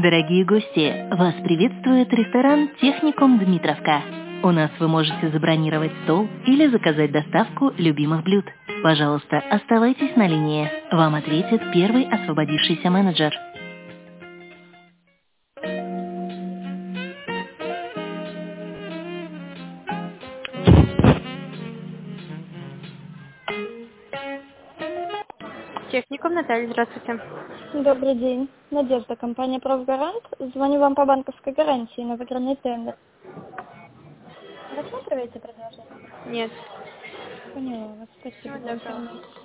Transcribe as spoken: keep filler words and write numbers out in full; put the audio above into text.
Дорогие гости, вас приветствует ресторан «Техникум Дмитровка». У нас вы можете забронировать стол или заказать доставку любимых блюд. Пожалуйста, оставайтесь на линии. Вам ответит первый освободившийся менеджер. Техникум, Наталья, здравствуйте. Добрый день. Надежда, компания «Профгарант». Звоню вам по банковской гарантии на выигранный тендер. Рассматриваете предложение? Нет. Поняла вас. Спасибо Всего за доброго. информацию.